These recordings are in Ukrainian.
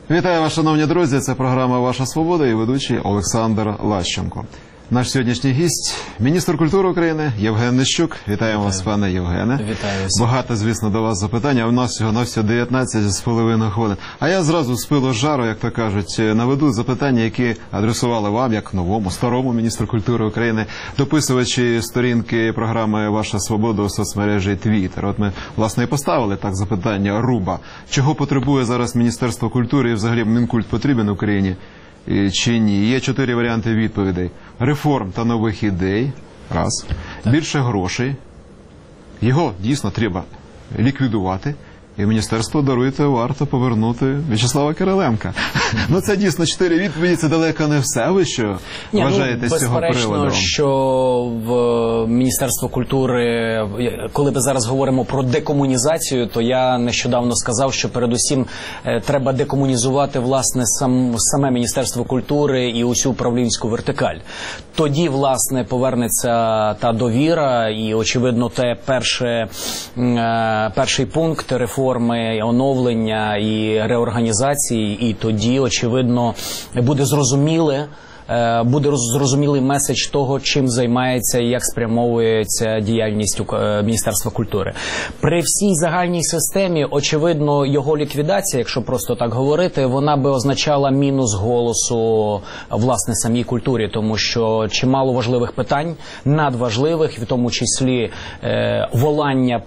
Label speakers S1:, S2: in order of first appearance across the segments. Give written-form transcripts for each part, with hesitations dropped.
S1: Вітаю вас, шановні друзі, це програма «Ваша свобода» і ведучий Олександр Лащенко. Наш сьогоднішній гість – міністр культури України Євген Нищук. Вітаємо вас, пане Євгене.
S2: Вітаю.
S1: Багато, звісно, до вас запитань, а у нас всього 19,5 хвилин. А я зразу з пилу з жару, як то кажуть, наведу запитання, які адресували вам, як новому, старому міністру культури України, дописувачі сторінки програми «Ваша свобода» у соцмережі Twitter. От ми, власне, і поставили так запитання руба. Чого потребує зараз Міністерство культури і взагалі Мінкульт потрібен Україні? Чи ні? Є 4 варіанти відповідей. Реформ та нових ідей. Раз. Більше грошей. Його дійсно треба ліквідувати. І міністерство, даруйте, варто повернути В'ячеслава Кириленка. Ну, це дійсно 4 відповіді, це далеко не все. Ви що вважаєте з цього приводу?
S2: Безперечно, що в Міністерство культури, коли ми зараз говоримо про декомунізацію, то я нещодавно сказав, що передусім треба декомунізувати, власне, саме Міністерство культури і усю управлінську вертикаль. Тоді, власне, повернеться та довіра і, очевидно, перший пункт реформи, оновлення і реорганізації, і тоді, очевидно, буде зрозумілий меседж того, чим займається і як спрямовується діяльність Міністерства культури. При всій загальній системі, очевидно, його ліквідація, якщо просто так говорити, вона би означала мінус голосу, власне, самій культурі, тому що чимало важливих питань, надважливих, в тому числі волання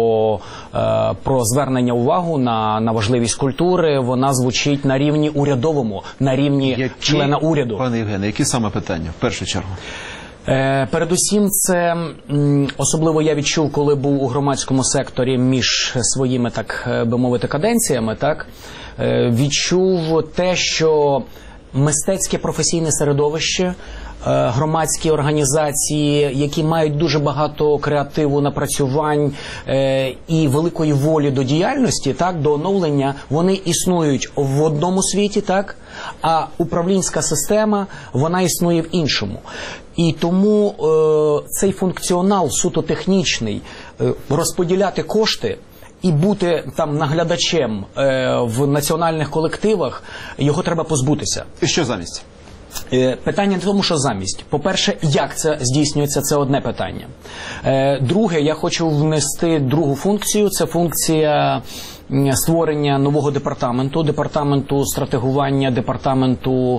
S2: про звернення увагу на важливість культури, вона звучить на рівні урядовому, на рівні члена уряду.
S1: Пане Євгене, які саме питання, в першу чергу?
S2: Передусім, це особливо я відчув, коли був у громадському секторі між своїми, так би мовити, каденціями, так, відчув те, що мистецьке професійне середовище, громадські організації, які мають дуже багато креативу, напрацювань і великої волі до діяльності, так, до оновлення, вони існують в одному світі, так, а управлінська система, вона існує в іншому. І тому цей функціонал суто технічний, розподіляти кошти і бути там наглядачем в національних колективах, його треба позбутися.
S1: І що замість?
S2: Питання не в тому, що замість. По-перше, як це здійснюється, це одне питання. Друге, я хочу внести другу функцію, це функція створення нового департаменту стратегування, департаменту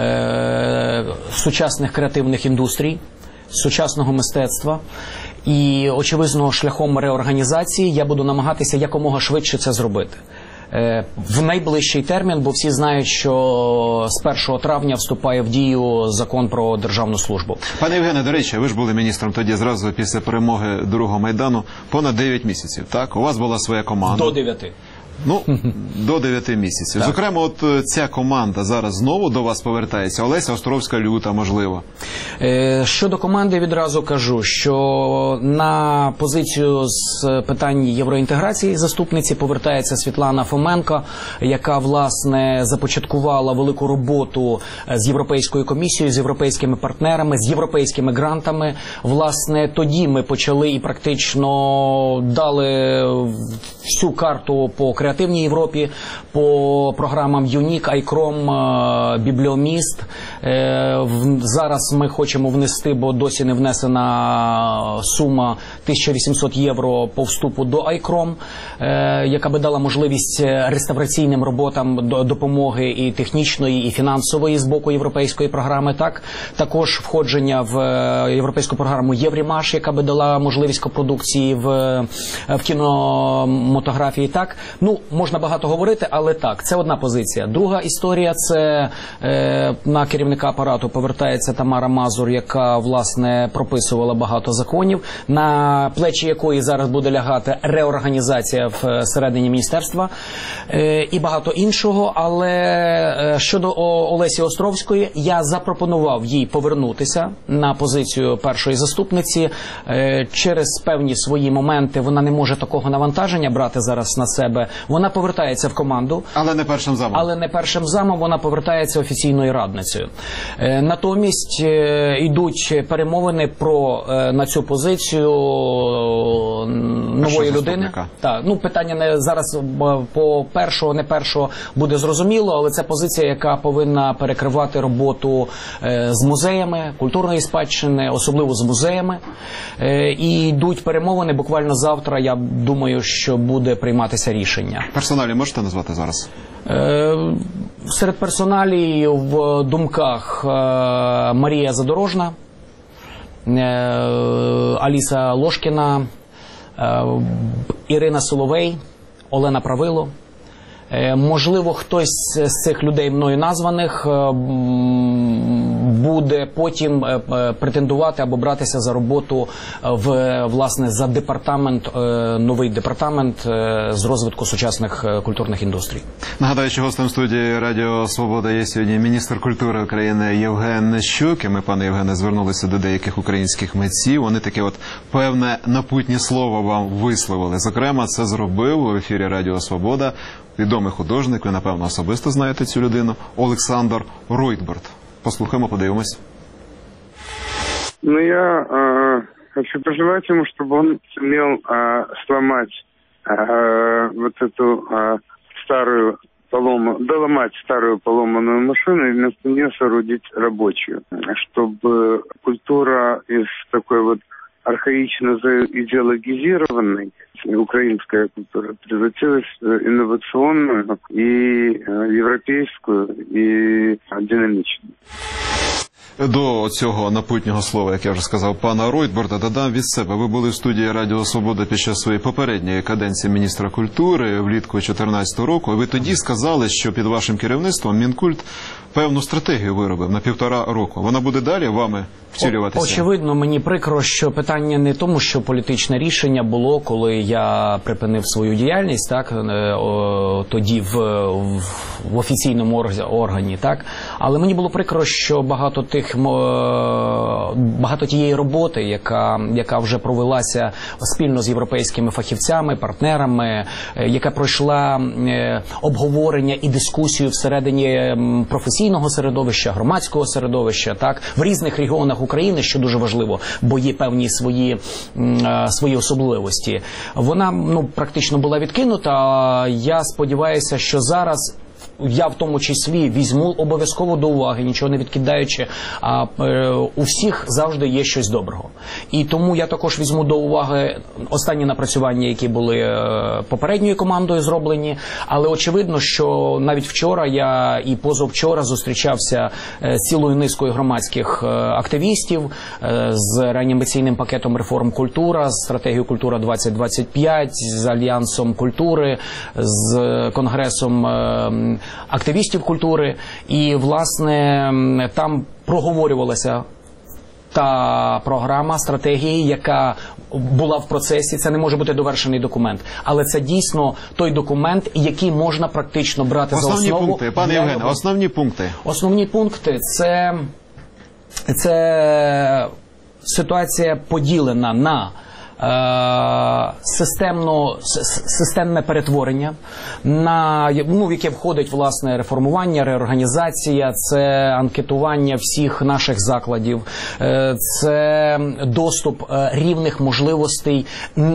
S2: сучасних креативних індустрій, сучасного мистецтва. І, очевидно, шляхом реорганізації я буду намагатися якомога швидше це зробити. В найближчий термін, бо всі знають, що з 1 травня вступає в дію закон про державну службу.
S1: Пане Євгене, до речі, ви ж були міністром тоді зразу після перемоги другого Майдану понад 9 місяців, так? У вас була своя команда.
S2: До 9.
S1: Ну, до 9 місяців. Так. Зокрема, от ця команда зараз знову до вас повертається. Олеся Островська-Люта, можливо.
S2: Щодо команди, відразу кажу, що на позицію з питань євроінтеграції заступниці повертається Світлана Фоменко, яка, власне, започаткувала велику роботу з Європейською комісією, з європейськими партнерами, з європейськими грантами. Власне, тоді ми почали і практично дали всю карту по креативній Європі, по програмам ЮНІК, Айкром, Бібліоміст. Зараз ми хочемо внести, бо досі не внесена сума 1800 євро по вступу до Айкром, яка би дала можливість реставраційним роботам допомоги і технічної, і фінансової з боку європейської програми. Також входження в європейську програму Єврімаш, яка би дала можливість копродукції в кінематографії. Так, ну, можна багато говорити, але так, це одна позиція. Друга історія – це на керівника апарату повертається Тамара Мазур, яка, власне, прописувала багато законів, на плечі якої зараз буде лягати реорганізація всередині міністерства і багато іншого. Але щодо Олесі Островської, я запропонував їй повернутися на позицію першої заступниці. Через певні свої моменти вона не може такого навантаження брати зараз на себе Вона повертається в команду.
S1: Але не першим замом.
S2: Але не першим замом, вона повертається офіційною радницею. Натомість йдуть перемовини про на цю позицію нової людини. Так, ну питання не зараз по першого, не першого буде зрозуміло, але це позиція, яка повинна перекривати роботу з музеями, культурної спадщини, особливо з музеями. І йдуть перемовини, буквально завтра, я думаю, що буде прийматися рішення.
S1: Персоналі можете назвати зараз?
S2: Серед персоналій в думках Марія Задорожна, Аліса Лошкіна, Ірина Соловей, Олена Правило. Можливо, хтось з цих людей мною названих буде потім претендувати або братися за роботу власне за департамент, новий департамент з розвитку сучасних культурних індустрій.
S1: Нагадаю, що гостем студії Радіо Свобода є сьогодні міністр культури України Євген Нищук. І ми, пане Євгене, звернулися до деяких українських митців. Вони таке от певне напутнє слово вам висловили. Зокрема, це зробив у ефірі Радіо Свобода відомий художник, ви, напевно, особисто знаєте цю людину, Олександр Ройтбурд. Послухаємо, подивимось.
S3: Ну, я хочу пожелать ему, чтобы он сумел сломать вот эту доломать старую поломанную машину и вместо нее соорудить рабочую. Чтобы культура из такой вот архаично идеологизированной, украинская культура, превратилась в инновационную и европейскую и динамичную.
S1: До цього напутнього слова, як я вже сказав, пана Ройтбурда, додам від себе. Ви були в студії Радіо Свобода під час своєї попередньої каденції міністра культури влітку 2014 року. Ви тоді сказали, що під вашим керівництвом Мінкульт певну стратегію виробив на 1,5 року. Вона буде далі вами втілюватися?
S2: Очевидно, мені прикро, що питання не в тому, що політичне рішення було, коли я припинив свою діяльність, так, тоді в офіційному органі, так, але мені було прикро, що багато тієї роботи, яка вже провелася спільно з європейськими фахівцями, партнерами, яка пройшла обговорення і дискусію всередині професійного середовища, громадського середовища, так, в різних регіонах України, що дуже важливо, бо є певні свої особливості. Вона практично була відкинута. Я сподіваюся, що зараз я в тому числі візьму обов'язково до уваги, нічого не відкидаючи, а у всіх завжди є щось доброго. І тому я також візьму до уваги останні напрацювання, які були попередньою командою зроблені, але очевидно, що навіть вчора я і позавчора зустрічався з цілою низкою громадських активістів, з реанімаційним пакетом реформ культура, з стратегією культура 2025, з Альянсом культури, з Конгресом активістів культури, і, власне, там проговорювалася та програма, стратегії, яка була в процесі. Це не може бути довершений документ, але це дійсно той документ, який можна практично брати за основу.
S1: Основні пункти, пане Євгене, основні пункти.
S2: Основні пункти – це ситуація поділена на системне перетворення, в яке входить, власне, реформування, реорганізація, це анкетування всіх наших закладів, це доступ рівних можливостей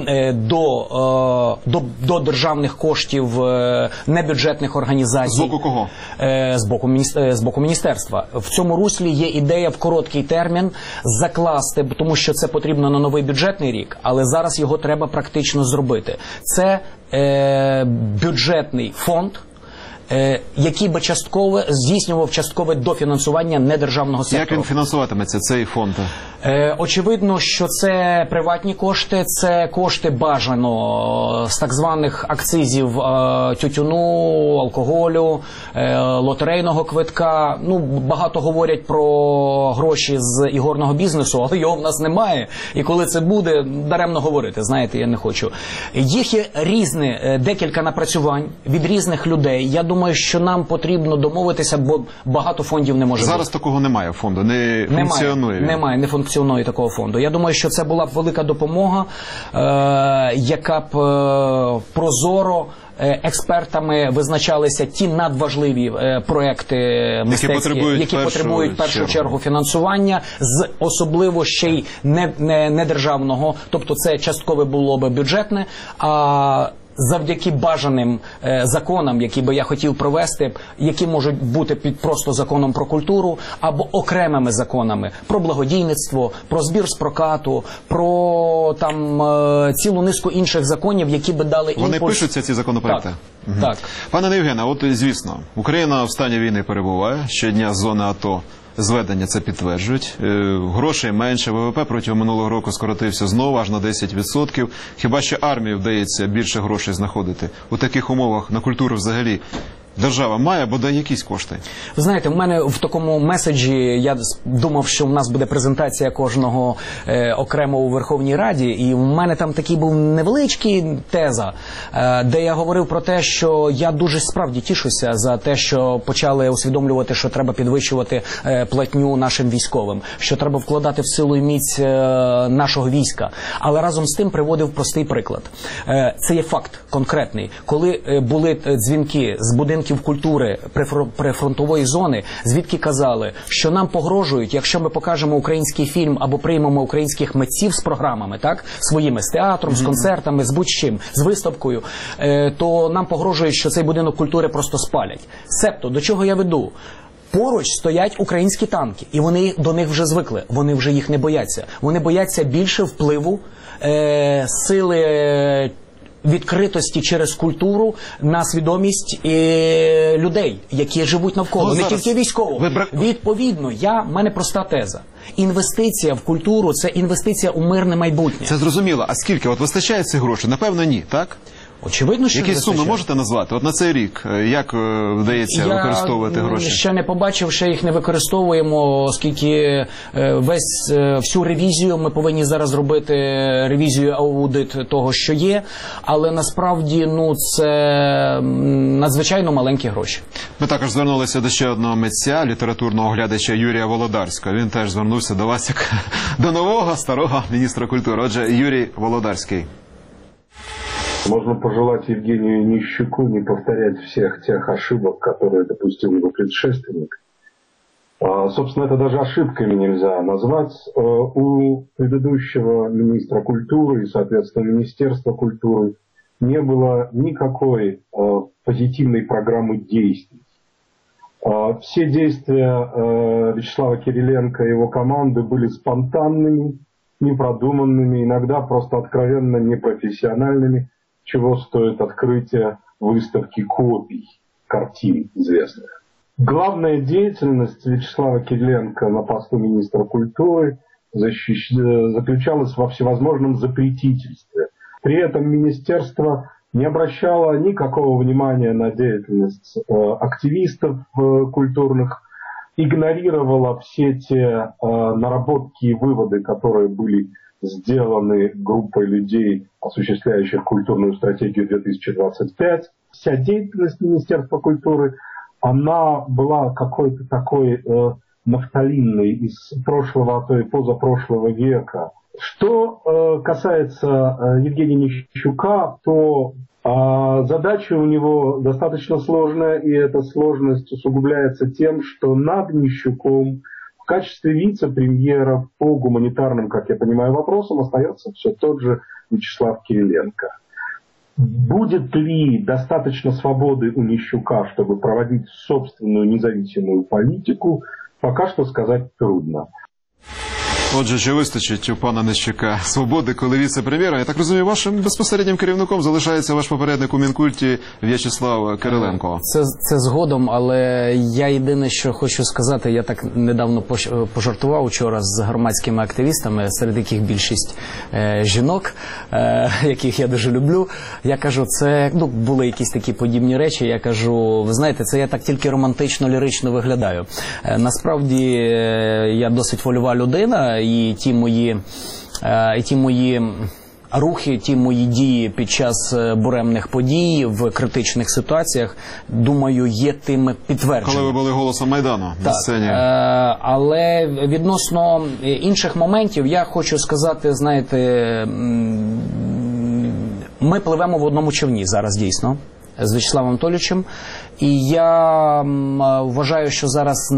S2: до державних коштів небюджетних організацій.
S1: З боку кого?
S2: З боку міністерства. В цьому руслі є ідея в короткий термін закласти, тому що це потрібно на новий бюджетний рік, але зараз його треба практично зробити. Це бюджетний фонд, який би здійснював часткове дофінансування недержавного сектору.
S1: Як він фінансуватиметься, цей фонд?
S2: Очевидно, що це приватні кошти, це кошти бажано з так званих акцизів тютюну, алкоголю, лотерейного квитка. Багато говорять про гроші з ігорного бізнесу, але його в нас немає. І коли це буде, даремно говорити, знаєте, я не хочу. Їх є декілька напрацювань від різних людей. Я думаю, думаю, що нам потрібно домовитися, бо багато фондів не може бути.
S1: Зараз такого немає фонду, не функціонує.
S2: Немає, не функціонує такого фонду. Я думаю, що це була б велика допомога, яка б прозоро експертами визначалися ті надважливі проекти мистецькі, які потребують в першу чергу фінансування, з особливо ще й не державного, тобто це часткове було би бюджетне, а завдяки бажаним законам, які би я хотів провести, які можуть бути під просто законом про культуру, або окремими законами про благодійництво, про збір з прокату, про там цілу низку інших законів, які би дали імпульс.
S1: Вони пишуться, ці законопроекти?
S2: Так. Так.
S1: Пане Євгене, от звісно, Україна в стані війни перебуває, щодня з зони АТО зведення це підтверджують. Грошей менше, ВВП протягом минулого року скоротився знову аж на 10%. Хіба що армії вдається більше грошей знаходити? У таких умовах на культуру взагалі держава має бодай якісь кошти? Ви
S2: знаєте, в мене в такому меседжі, я думав, що в нас буде презентація кожного окремо у Верховній Раді, і в мене там такий був невеличкий теза, де я говорив про те, що я дуже справді тішуся за те, що почали усвідомлювати, що треба підвищувати платню нашим військовим, що треба вкладати в силу і міць нашого війська. Але разом з тим приводив простий приклад. Це є факт конкретний. Коли були дзвінки з будинків культури прифронтової зони, звідки казали, що нам погрожують, якщо ми покажемо український фільм або приймемо українських митців з програмами, так, своїми, з театром, з концертами, з будь-чим, з виставкою, то нам погрожують, що цей будинок культури просто спалять. Себто, до чого я веду? Поруч стоять українські танки, і вони до них вже звикли, вони вже їх не бояться. Вони бояться більше впливу, сили відкритості через культуру на свідомість людей, які живуть навколо, не тільки військово. Відповідно, в мене проста теза. Інвестиція в культуру – це інвестиція у мирне майбутнє.
S1: Це зрозуміло. А скільки? От вистачає цих грошей? Напевно, ні, так?
S2: Очевидно, що
S1: якісь суми можете назвати? От на цей рік, як вдається використовувати гроші?
S2: Я ще не побачив, ще їх не використовуємо, оскільки всю ревізію, ми повинні зараз робити ревізію, аудит того, що є, але насправді, це надзвичайно маленькі гроші.
S1: Ми також звернулися до ще одного митця, літературного оглядача Юрія Володарського. Він теж звернувся до вас як до нового, старого міністра культури. Отже, Юрій Володарський.
S4: Можно пожелать Евгению Нищуку не повторять всех тех ошибок, которые допустил его предшественник. Собственно, это даже ошибками нельзя назвать. У предыдущего министра культуры и, соответственно, Министерства культуры не было никакой позитивной программы действий. Все действия Вячеслава Кириленко и его команды были спонтанными, непродуманными, иногда просто откровенно непрофессиональными, чего стоит открытие выставки копий картин известных. Главная деятельность Вячеслава Кириленко на посту министра культуры заключалась во всевозможном запретительстве. При этом министерство не обращало никакого внимания на деятельность активистов культурных, игнорировало все те наработки и выводы, которые были сделаны группой людей, осуществляющих культурную стратегию 2025. Вся деятельность Министерства культуры, она была какой-то такой нафталинной из прошлого, а то и позапрошлого века. Что касается Евгения Нищука, то задача у него достаточно сложная, и эта сложность усугубляется тем, что над Нищуком в качестве вице-премьера по гуманитарным, как я понимаю, вопросам остается все тот же Вячеслав Кириленко. Будет ли достаточно свободы у Нищука, чтобы проводить собственную независимую политику, пока что сказать трудно.
S1: Отже, чи вистачить у пана Нищука свободи, коли віце-прем'єра? Я так розумію, вашим безпосереднім керівником залишається ваш попередник у Мінкульті В'ячеслав Кириленко.
S2: Це згодом, але я єдине, що хочу сказати, я так недавно пожартував вчора з громадськими активістами, серед яких більшість жінок, яких я дуже люблю. Я кажу, це, були якісь такі подібні речі, я кажу, ви знаєте, це я так тільки романтично-лірично виглядаю. Насправді, я досить вольова людина, і ті мої рухи, ті мої дії під час буремних подій в критичних ситуаціях, думаю, є тими підтвердженнями.
S1: Коли ви були голосом Майдану на сцені.
S2: Але відносно інших моментів я хочу сказати, знаєте, ми пливемо в одному човні зараз дійсно з В'ячеславом Анатолійовичем, і я вважаю, що зараз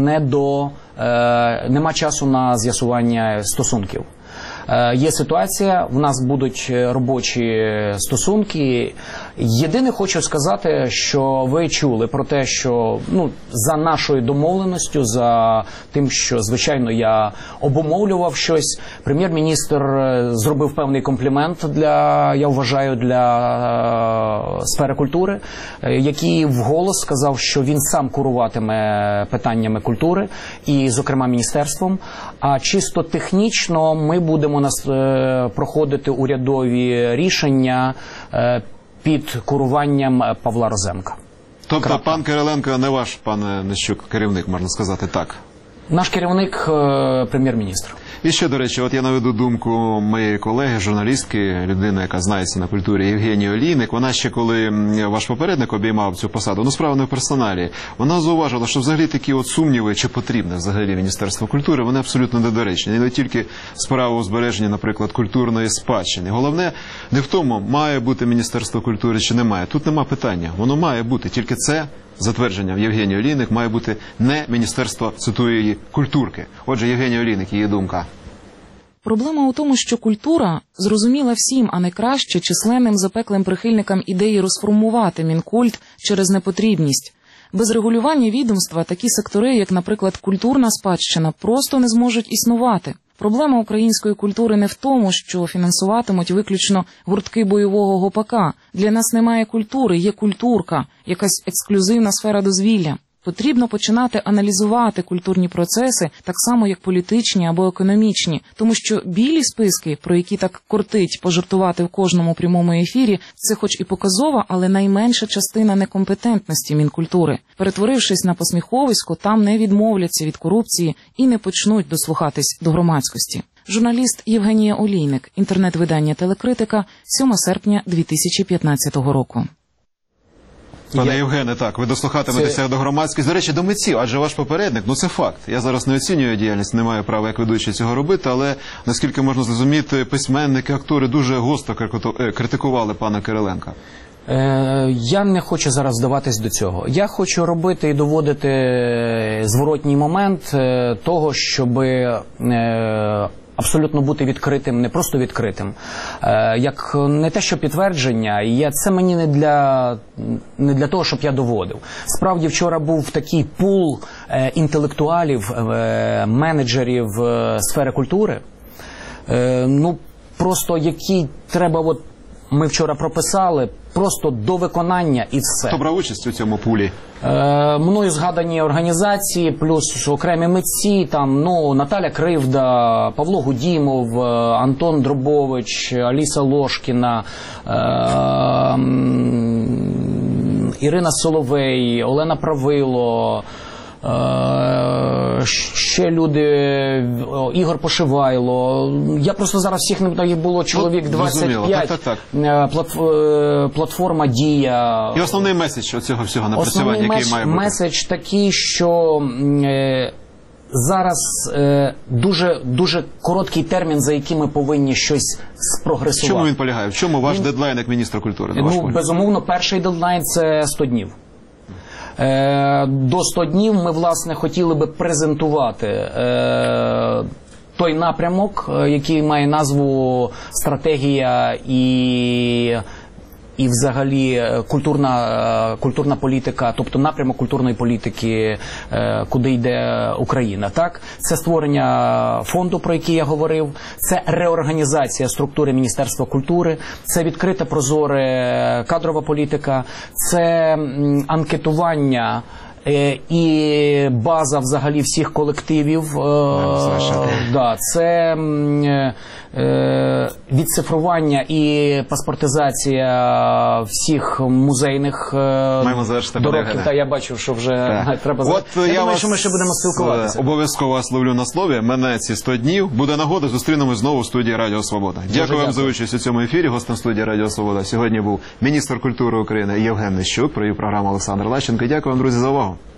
S2: нема часу на з'ясування стосунків. Є ситуація, в нас будуть робочі стосунки. Єдине хочу сказати, що ви чули про те, що за нашою домовленістю, за тим, що, звичайно, я обумовлював щось, прем'єр-міністр зробив певний комплімент я вважаю, для сфери культури, який вголос сказав, що він сам куруватиме питаннями культури, і, зокрема, міністерством. А чисто технічно ми будемо проходити урядові рішення під куруванням Павла Розенка.
S1: Тобто пан Кириленко не ваш, пане Нищук, керівник, можна сказати так?
S2: Наш керівник – прем'єр-міністр.
S1: І ще, до речі, от я наведу думку моєї колеги, журналістки, людини, яка знається на культурі, Євгенії Олійник. Вона ще, коли ваш попередник обіймав цю посаду, справа не в персоналі, вона зауважила, що взагалі такі от сумніви, чи потрібне взагалі Міністерство культури, вони абсолютно недоречні. І не тільки справа у збереженні, наприклад, культурної спадщини. Головне не в тому, має бути Міністерство культури чи немає. Тут нема питання. Воно має бути, тільки це, за твердженням Євгенії Олійник, має бути не Міністерство, цитую її, культурки. Отже, Євгенія Олійник, її думка.
S5: Проблема у тому, що культура зрозуміла всім, а не краще численним запеклим прихильникам ідеї розформувати Мінкульт через непотрібність. Без регулювання відомства такі сектори, як, наприклад, культурна спадщина, просто не зможуть існувати. Проблема української культури не в тому, що фінансуватимуть виключно гуртки бойового гопака. Для нас немає культури, є культурка, якась ексклюзивна сфера дозвілля. Потрібно починати аналізувати культурні процеси так само, як політичні або економічні, тому що білі списки, про які так кортить пожартувати в кожному прямому ефірі, це хоч і показова, але найменша частина некомпетентності Мінкультури. Перетворившись на посміховисько, там не відмовляться від корупції і не почнуть дослухатись до громадськості. Журналіст Євгенія Олійник, інтернет-видання «Телекритика», 7 серпня 2015 року.
S1: Пане Євгене, так, ви дослухатиметеся до громадськості, до речі, до митців, адже ваш попередник, це факт. Я зараз не оцінюю діяльність, не маю права як ведучий цього робити, але, наскільки можна зрозуміти, письменники, актори дуже гостро критикували пана Кириленка.
S2: Я не хочу зараз здаватись до цього. Я хочу робити і доводити зворотній момент того, щоби абсолютно бути відкритим, не просто відкритим, як не те, що підтвердження, це мені не для того, щоб я доводив. Справді, вчора був такий пул інтелектуалів, менеджерів сфери культури, просто які треба, ми вчора прописали, просто до виконання і все.
S1: Хто брав участь у цьому пулі?
S2: Мною згадані організації, плюс окремі митці, Наталя Кривда, Павло Гудімов, Антон Дробович, Аліса Лошкіна, Ірина Соловей, Олена Правило, ще люди, Ігор Пошивайло. Я просто зараз всіх не пам'ятаю, їх було чоловік 25.
S1: Так.
S2: Платформа «Дія».
S1: І основний меседж цього всього напрацювання, який має бути?
S2: Меседж такий, що зараз дуже короткий термін, за яким ми повинні щось спрогресувати.
S1: В чому він полягає? В чому ваш дедлайн як міністра культури?
S2: Безумовно, перший дедлайн – це 100 днів. До 100 днів ми, власне, хотіли би презентувати той напрямок, який має назву «Стратегія і взагалі культурна політика», тобто напрямок культурної політики, куди йде Україна. Так? Це створення фонду, про який я говорив, це реорганізація структури Міністерства культури, це відкрита, прозора кадрова політика, це анкетування і база взагалі всіх колективів. Це відцифрування і паспортизація всіх музейних доробків. Та я бачу, що вже треба... Я думаю, що ми ще будемо спілкуватися.
S1: Обов'язково вас ловлю на слові. Мене ці 100 днів. Буде нагода, зустрінемось знову в студії Радіо Свобода. Дякую вам за участь у цьому ефірі. Гостем студії Радіо Свобода сьогодні був міністр культури України Євген Нищук. Провів програму Олександр Лащенко. Дякую вам, друзі, за увагу.